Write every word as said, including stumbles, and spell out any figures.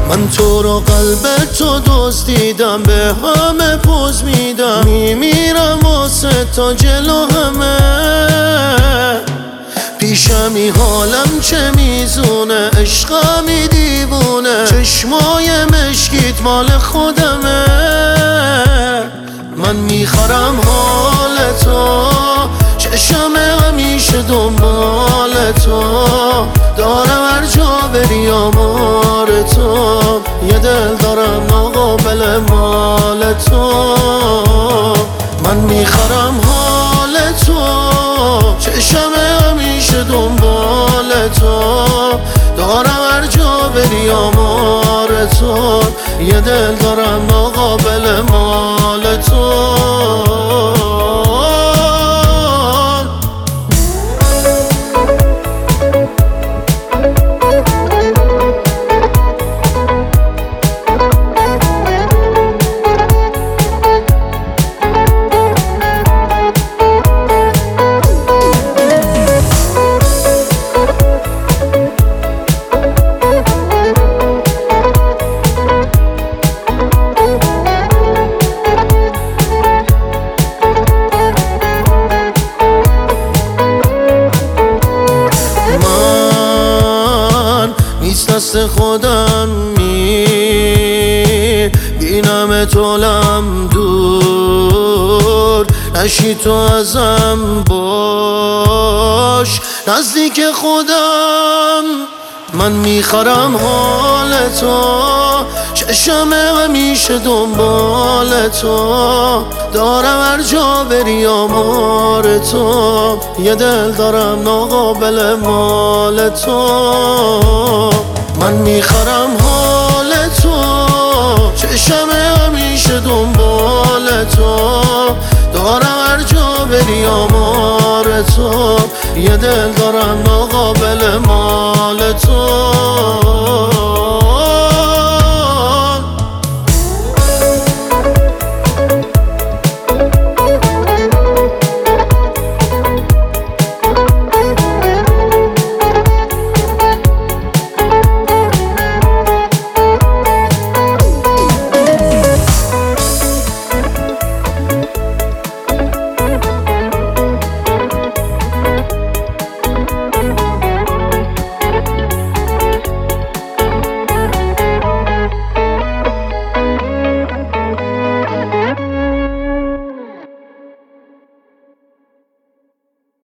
من تو رو قلب تو دزدیدم، به همه پوز میدم، میمیرم واسه تا جلو همه. پیشمی حالم چه میزونه، عشقمی دیوونه، چشمای مشکیت مال خودمه. من میخرم حال تو، چشم همیشه دنبال تو، دارم هر جا بری آمار تو، یه دل دارم ناقابل مال تو. من میخرم حال تو، چشم همیشه دنبال تو، دارم هر جا بری آمار تو، یه دل دارم ناقابل مال تو. دست خودم می بینم تولم دور، نشی تو ازم باش نزدیک خودم. من میخرم حال تو، چشم همیشه دنبال تو، دارم هر جا بری آمار تو، یه دل دارم ناقابل مال تو. من میخرم حال تو، چشم همیشه دنبال تو، دارم هر جا بری آمار تو، یه دل دارم ناقابل مال تو.